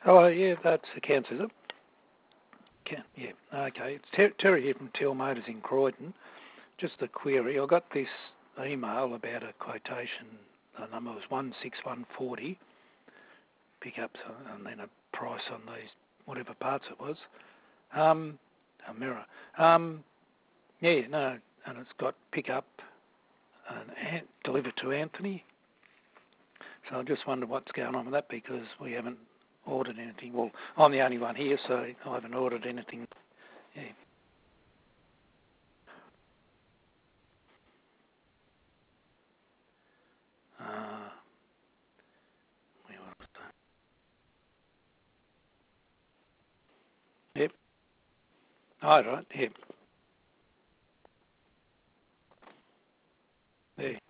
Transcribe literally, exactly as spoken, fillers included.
Oh, yeah, that's accounts, is it? Can, yeah, okay. It's Ter- Terry here from Teal Motors in Croydon. Just a query. I got this email about a quotation. The number was one six one four zero, pickups, and then a price on these, whatever parts it was. Um, a mirror. Um, yeah, no, and it's got pickup and an- delivered to Anthony. So I just wonder what's going on with that because we haven't ordered anything. Well, I'm the only one here, so I haven't ordered anything. Yeah. Uh, where was that? Yep. Oh, right. Yep. There.